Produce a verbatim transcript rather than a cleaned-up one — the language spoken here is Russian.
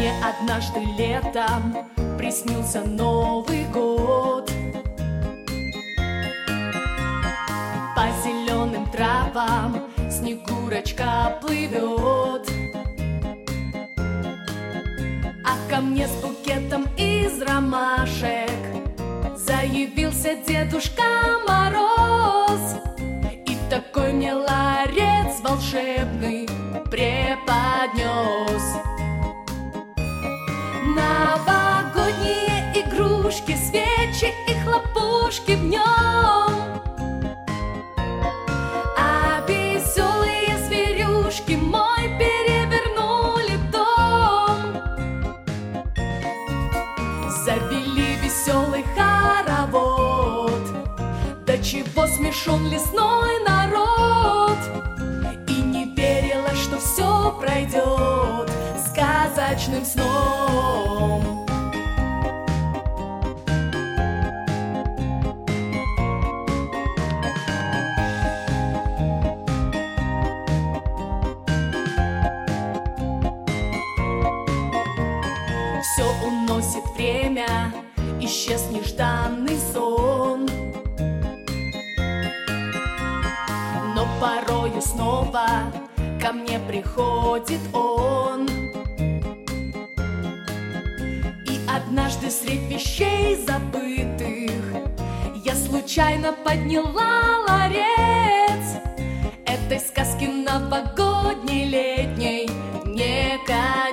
Мне однажды летом приснился Новый год. По зеленым травам Снегурочка плывет, а ко мне с букетом из ромашек заявился Дедушка Мороз. И такой мне ларец волшебный преподнес. Новогодние игрушки, свечи и хлопушки в нем, а веселые зверюшки мой перевернули дом. Завели веселый хоровод, до чего смешон лесной народ. И не верила, что все пройдет сказочным сном. Все уносит время, исчез нежданный сон, но порою снова ко мне приходит он. И однажды средь вещей забытых я случайно подняла ларец этой сказки новогодней летней не конец.